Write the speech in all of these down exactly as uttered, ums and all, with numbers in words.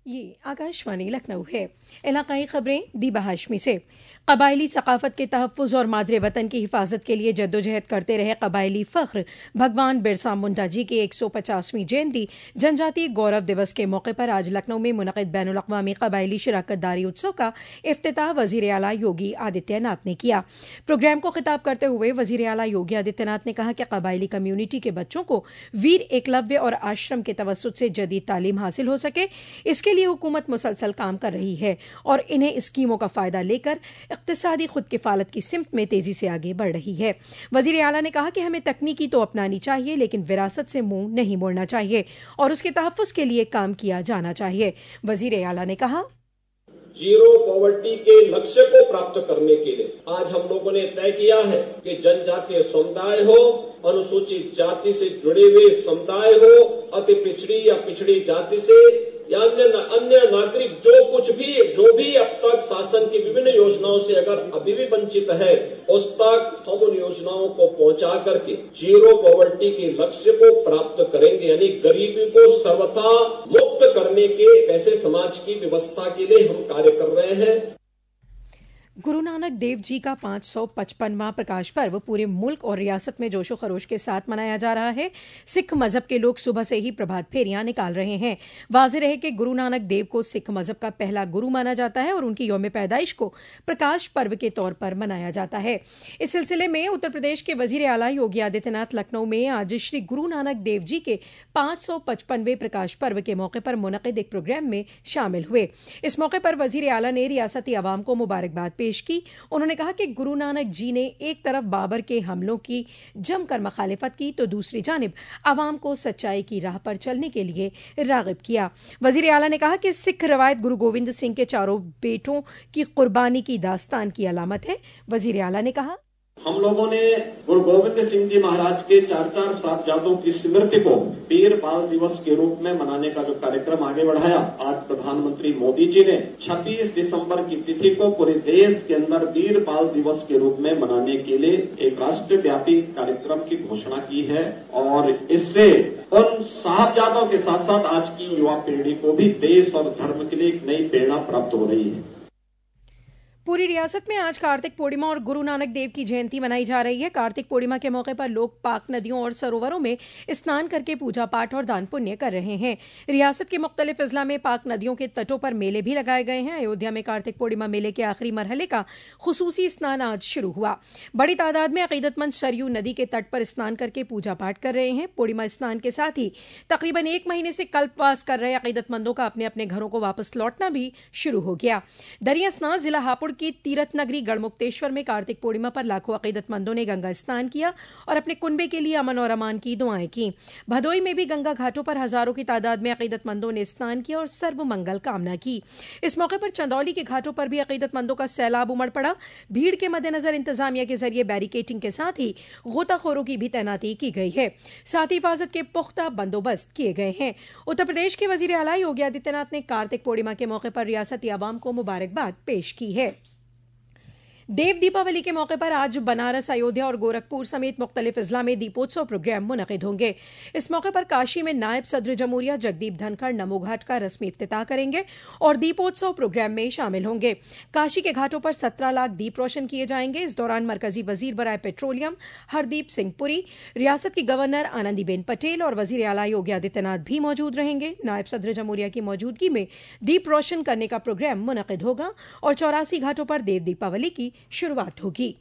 ये आकाशवाणी लखनऊ है। इलाकाई खबरें दीबा हाशमी से। कबायली सकाफत के तहफ़्फ़ुज़ और मादरे वतन की हिफाजत के लिए जद्दोजहद करते रहे कबायली फ़ख्र भगवान बिरसा मुंडा जी की एक सौ पचासवीं जयंती जनजातीय गौरव दिवस के मौके पर आज लखनऊ में मुनक़िद बैनुल अक़वामी कबायली शिराकत दारी उत्सव का इफ्तिताह वज़ीर आला योगी आदित्यनाथ ने किया। प्रोग्राम को खिताब करते हुए वज़ीर आला योगी आदित्यनाथ ने कहा कि कबायली कम्यूनिटी के बच्चों को वीर एकलव्य और आश्रम के तवस्सुत से जदीद तालीम हासिल हो सके, इसके लिए हुकूमत मुसलसल काम कर रही है और इन्हें स्कीमों का फ़ायदा लेकर इक़्तिसादी खुद किफ़ालत की सिमत में तेज़ी से आगे बढ़ रही है। वज़ीर आला ने कहा कि हमें तकनीकी तो अपनानी चाहिए, लेकिन विरासत से मुंह नहीं मोड़ना चाहिए और उसके तहफ़्फ़ुज़ के लिए काम किया जाना चाहिए। वज़ीर आला ने कहा, जीरो पॉवर्टी के लक्ष्य को प्राप्त करने के लिए आज हम लोगों ने तय किया है कि जनजातीय समुदाय हो, अनुसूचित जाति से जुड़े हुए समुदाय हो, अति पिछड़ी या पिछड़ी जाति से या अन्य अन्य नागरिक जो कुछ भी जो भी अब तक शासन की विभिन्न योजनाओं से अगर अभी भी वंचित है, उस तक हम उन योजनाओं को पहुंचा करके जीरो पॉवर्टी के लक्ष्य को प्राप्त करेंगे, यानी गरीबी को सर्वथा मुक्त करने के ऐसे समाज की व्यवस्था के लिए हम कार्य कर रहे हैं। गुरु नानक देव जी का पाँच सौ पचपनवां प्रकाश पर्व पूरे मुल्क और रियासत में जोशो खरोश के साथ मनाया जा रहा है। सिख मजहब के लोग सुबह से ही प्रभात फेरियां निकाल रहे हैं। वाज़ेह रहे कि गुरु नानक देव को सिख मजहब का पहला गुरु माना जाता है और उनकी यौम पैदाइश को प्रकाश पर्व के तौर पर मनाया जाता है। इस सिलसिले में उत्तर प्रदेश के वज़ीर आला योगी आदित्यनाथ लखनऊ में आज श्री गुरु नानक देव जी के पाँच सौ पचपनवें प्रकाश पर्व के मौके पर मुनक़िद एक प्रोग्राम में शामिल हुए। इस मौके पर वज़ीर आला ने रियासती अवाम को मुबारकबाद पेश की। उन्होंने कहा कि गुरु नानक जी ने एक तरफ बाबर के हमलों की जमकर मखालिफत की तो दूसरी जानिब अवाम को सच्चाई की राह पर चलने के लिए राग़िब किया। वज़ीर आला ने कहा कि सिख रवायत गुरु गोविंद सिंह के चारों बेटों की कुर्बानी की दास्तान की अलामत है। वज़ीर आला ने कहा, हम लोगों ने गुरु गोविंद सिंह जी महाराज के चार चार साहबजादों की स्मृति को वीर बाल दिवस के रूप में मनाने का जो कार्यक्रम आगे बढ़ाया, आज प्रधानमंत्री मोदी जी ने छब्बीस दिसंबर की तिथि को पूरे देश के अंदर वीर बाल दिवस के रूप में मनाने के लिए एक राष्ट्रव्यापी कार्यक्रम की घोषणा की है और इससे उन साहबजादों के साथ साथ आज की युवा पीढ़ी को भी देश और धर्म के लिए एक नई प्रेरणा प्राप्त हो रही है। पूरी रियासत में आज कार्तिक पूर्णिमा और गुरु नानक देव की जयंती मनाई जा रही है। कार्तिक पूर्णिमा के मौके पर लोग पाक नदियों और सरोवरों में स्नान करके पूजा पाठ और दान पुण्य कर रहे हैं। रियासत के मुख्तलिफ अजला में पाक नदियों के तटों पर मेले भी लगाए गए हैं। अयोध्या में कार्तिक पूर्णिमा मेले के आखिरी मरहले का खुसूसी स्नान आज शुरू हुआ। बड़ी तादाद में अकीदतमंद सरयू नदी के तट पर स्नान करके पूजा पाठ कर रहे हैं। पूर्णिमा स्नान के साथ ही तकरीबन एक महीने से कल्पवास कर रहे अकीदतमंदों का अपने अपने घरों को वापस लौटना भी शुरू हो गया। दरिया स्नान जिला हापुड़ की तीरथ नगरी गढ़मुक्तेश्वर में कार्तिक पूर्णिमा पर लाखों अकीदतमंदों ने गंगा स्नान किया और अपने कुनबे के लिए अमन और अमान की दुआएं की। भदोई में भी गंगा घाटों पर हजारों की तादाद में अकीदतमंदों ने स्नान किया और सर्व मंगल कामना की। इस मौके पर चंदौली के घाटों पर भी अकीदतमंदों का सैलाब उमड़ पड़ा। भीड़ के मद्देनजर इंतजामिया के जरिए बैरिकेटिंग के साथ ही गोताखोरों की भी तैनाती की गई है। साथ ही हिफाजत के पुख्ता बंदोबस्त किए गए हैं। उत्तर प्रदेश के वजीर आला योगी आदित्यनाथ ने कार्तिक पूर्णिमा के मौके पर रियासती अवाम को मुबारकबाद पेश की है। देव दीपावली के मौके पर आज बनारस, अयोध्या और गोरखपुर समेत मुख्तलिफ अजला में दीपोत्सव प्रोग्राम मुनक़िद होंगे। इस मौके पर काशी में नायब सदर जमहूरिया जगदीप धनखड़ नमो घाट का रस्मी इफ्तिताह करेंगे और दीपोत्सव प्रोग्राम में शामिल होंगे। काशी के घाटों पर सत्रह लाख दीप रोशन किए जाएंगे। इस दौरान मरकजी वजीर बराए पेट्रोलियम हरदीप सिंह पुरी, रियासत की गवर्नर आनंदीबेन पटेल और वजीर आला योगी आदित्यनाथ भी मौजूद रहेंगे। नायब सदर जमहूरिया की मौजूदगी में दीप रोशन करने का प्रोग्राम मुनक़िद होगा और चौरासी घाटों पर देव दीपावली की शुरुआत होगी।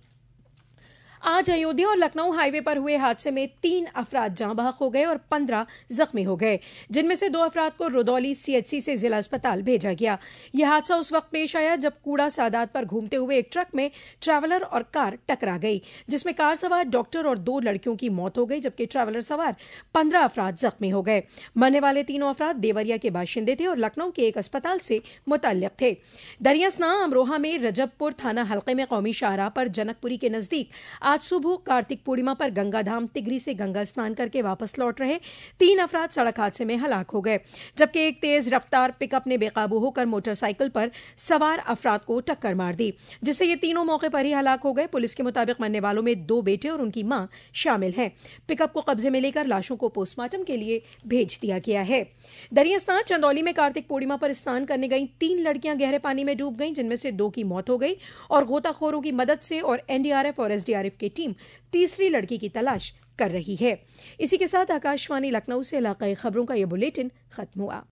आज अयोध्या और लखनऊ हाईवे पर हुए हादसे में तीन अफराद जाँ बहक हो गए और पंद्रह जख्मी हो गए, जिनमें से दो अफराद को रुदौली सीएचसी से जिला अस्पताल भेजा गया। यह हादसा उस वक्त पेश आया जब कूड़ा सादात पर घूमते हुए एक ट्रक में ट्रैवलर और कार टकरा गई, जिसमें कार सवार डॉक्टर और दो लड़कियों की मौत हो गई, जबकि ट्रैवलर सवार पंद्रह अफराद जख्मी हो गए। मरने वाले तीनों अफराद देवरिया के बाशिंदे थे और लखनऊ के एक अस्पताल से मुतल्लिक थे। दरियास्ना अमरोहा में रजबपुर थाना हल्के में कौमी शाहराह पर जनकपुरी के नजदीक आज सुबह कार्तिक पूर्णिमा पर गंगाधाम तिगरी से गंगा स्नान करके वापस लौट रहे तीन अफराद सड़क हादसे में हलाक हो गए, जबकि एक तेज रफ्तार पिकअप ने बेकाबू होकर मोटरसाइकिल पर सवार अफराद को टक्कर मार दी, जिससे ये तीनों मौके पर ही हलाक हो गए। पुलिस के मुताबिक मरने वालों में दो बेटे और उनकी मां शामिल हैं। पिकअप को कब्जे में लेकर लाशों को पोस्टमार्टम के लिए भेज दिया गया है। दरिया स्नान चंदौली में कार्तिक पूर्णिमा पर स्नान करने गई तीन लड़कियां गहरे पानी में डूब गईं, जिनमें से दो की मौत हो गई और गोताखोरों की मदद से और एनडीआरएफ और एसडीआरएफ की टीम तीसरी लड़की की तलाश कर रही है। इसी के साथ आकाशवाणी लखनऊ से इलाकाई खबरों का यह बुलेटिन खत्म हुआ।